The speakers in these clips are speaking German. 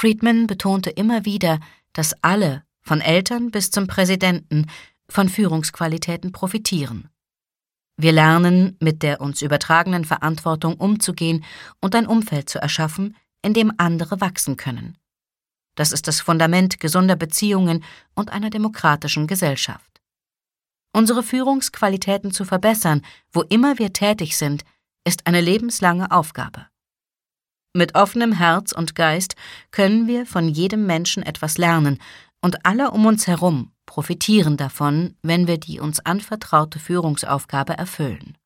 Friedman betonte immer wieder, dass alle, von Eltern bis zum Präsidenten, von Führungsqualitäten profitieren. Wir lernen, mit der uns übertragenen Verantwortung umzugehen und ein Umfeld zu erschaffen, in dem andere wachsen können. Das ist das Fundament gesunder Beziehungen und einer demokratischen Gesellschaft. Unsere Führungsqualitäten zu verbessern, wo immer wir tätig sind, ist eine lebenslange Aufgabe. Mit offenem Herz und Geist können wir von jedem Menschen etwas lernen und alle um uns herum profitieren davon, wenn wir die uns anvertraute Führungsaufgabe erfüllen.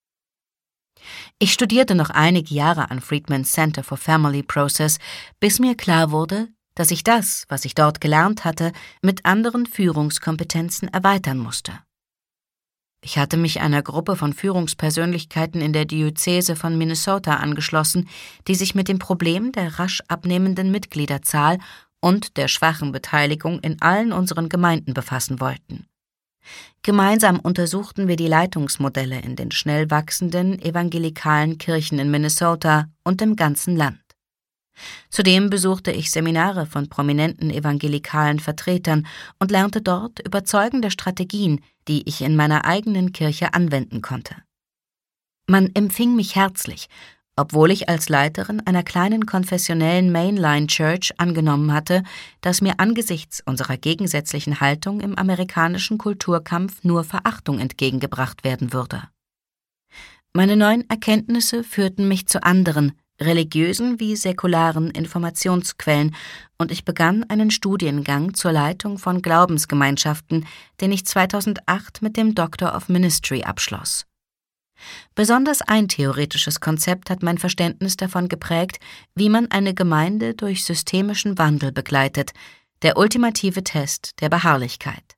Ich studierte noch einige Jahre an Friedman's Center for Family Process, bis mir klar wurde, dass ich das, was ich dort gelernt hatte, mit anderen Führungskompetenzen erweitern musste. Ich hatte mich einer Gruppe von Führungspersönlichkeiten in der Diözese von Minnesota angeschlossen, die sich mit dem Problem der rasch abnehmenden Mitgliederzahl und der schwachen Beteiligung in allen unseren Gemeinden befassen wollten. Gemeinsam untersuchten wir die Leitungsmodelle in den schnell wachsenden evangelikalen Kirchen in Minnesota und im ganzen Land. Zudem besuchte ich Seminare von prominenten evangelikalen Vertretern und lernte dort überzeugende Strategien, die ich in meiner eigenen Kirche anwenden konnte. Man empfing mich herzlich, obwohl ich als Leiterin einer kleinen konfessionellen Mainline Church angenommen hatte, dass mir angesichts unserer gegensätzlichen Haltung im amerikanischen Kulturkampf nur Verachtung entgegengebracht werden würde. Meine neuen Erkenntnisse führten mich zu anderen, religiösen wie säkularen Informationsquellen, und ich begann einen Studiengang zur Leitung von Glaubensgemeinschaften, den ich 2008 mit dem Doctor of Ministry abschloss. Besonders ein theoretisches Konzept hat mein Verständnis davon geprägt, wie man eine Gemeinde durch systemischen Wandel begleitet, der ultimative Test der Beharrlichkeit.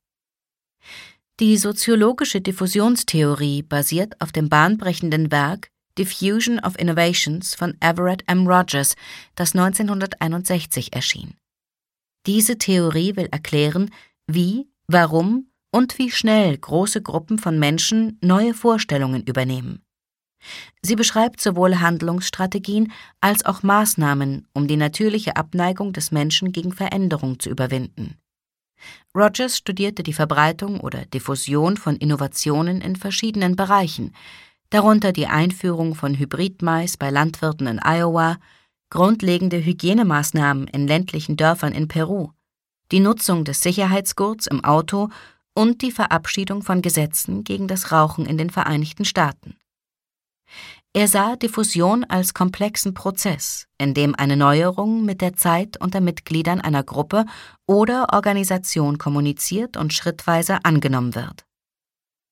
Die soziologische Diffusionstheorie basiert auf dem bahnbrechenden Werk Diffusion of Innovations von Everett M. Rogers, das 1961 erschien. Diese Theorie will erklären, wie, warum und wie schnell große Gruppen von Menschen neue Vorstellungen übernehmen. Sie beschreibt sowohl Handlungsstrategien als auch Maßnahmen, um die natürliche Abneigung des Menschen gegen Veränderung zu überwinden. Rogers studierte die Verbreitung oder Diffusion von Innovationen in verschiedenen Bereichen, darunter die Einführung von Hybridmais bei Landwirten in Iowa, grundlegende Hygienemaßnahmen in ländlichen Dörfern in Peru, die Nutzung des Sicherheitsgurts im Auto und die Verabschiedung von Gesetzen gegen das Rauchen in den Vereinigten Staaten. Er sah Diffusion als komplexen Prozess, in dem eine Neuerung mit der Zeit unter Mitgliedern einer Gruppe oder Organisation kommuniziert und schrittweise angenommen wird.